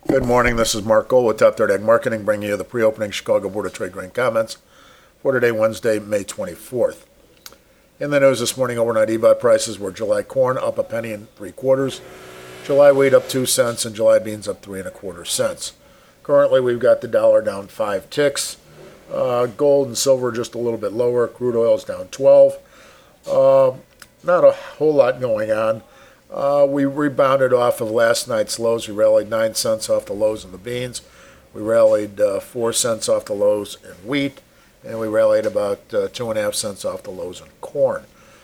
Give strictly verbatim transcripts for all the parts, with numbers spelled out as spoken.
Good morning. This is Mark Gold with Top Third Ag Marketing, bringing you the pre-opening Chicago Board of Trade grain comments for today, Wednesday, May twenty-fourth. In the news this morning, overnight E B O T prices were July corn up a penny and three quarters, July wheat up two cents, and July beans up three and a quarter cents. Currently, we've got the dollar down five ticks. Uh, gold and silver just a little bit lower. Crude oil is down twelve. Uh, not a whole lot going on. Uh, we rebounded off of last night's lows. We rallied nine cents off the lows in the beans. We rallied uh, four cents off the lows in wheat. And we rallied about uh, two and a half cents off the lows in corn.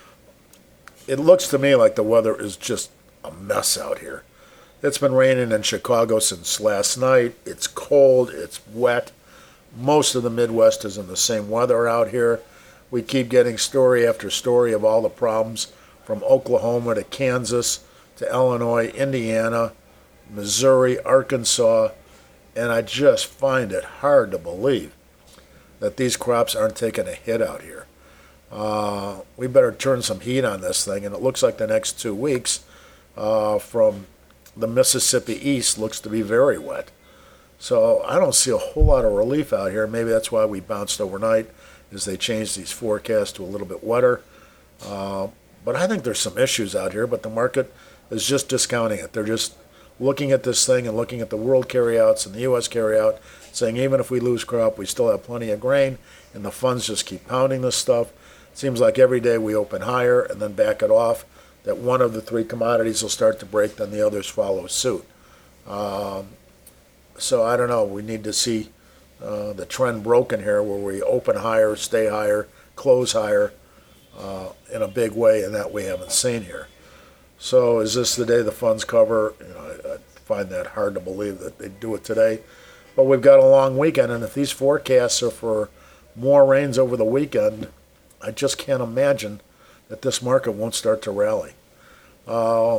It looks to me like the weather is just a mess out here. It's been raining in Chicago since last night. It's cold. It's wet. Most of the Midwest is in the same weather out here. We keep getting story after story of all the problems from Oklahoma to Kansas to Illinois, Indiana, Missouri, Arkansas, and I just find it hard to believe that these crops aren't taking a hit out here. Uh, we better turn some heat on this thing, and it looks like the next two weeks uh, from the Mississippi east looks to be very wet. So I don't see a whole lot of relief out here. Maybe that's why we bounced overnight, is they changed these forecasts to a little bit wetter. Uh, But I think there's some issues out here, but the market is just discounting it. They're just looking at this thing and looking at the world carryouts and the U S carryout, saying even if we lose crop, we still have plenty of grain, and the funds just keep pounding this stuff. It seems like every day we open higher and then back it off, that one of the three commodities will start to break, then the others follow suit. Um, so I don't know. We need to see uh, the trend broken here where we open higher, stay higher, close higher, Uh, in a big way, and that we haven't seen here. So is this the day the funds cover? You know, I, I find that hard to believe that they do it today. But we've got a long weekend, and if these forecasts are for more rains over the weekend, I just can't imagine that this market won't start to rally. Uh,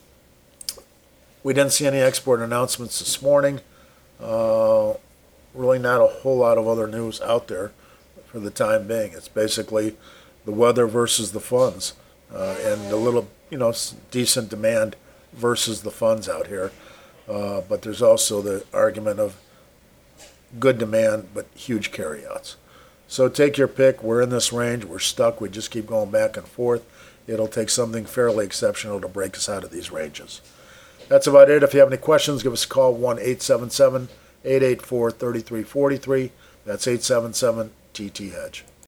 we didn't see any export announcements this morning. Uh, really not a whole lot of other news out there for the time being. It's basically the weather versus the funds, uh, and a little, you know, decent demand versus the funds out here. Uh, but there's also the argument of good demand but huge carryouts. So take your pick. We're in this range. We're stuck. We just keep going back and forth. It'll take something fairly exceptional to break us out of these ranges. That's about it. If you have any questions, give us a call, one eight seven seven, eight eight four, three three four three. That's eight seven seven T T Hedge.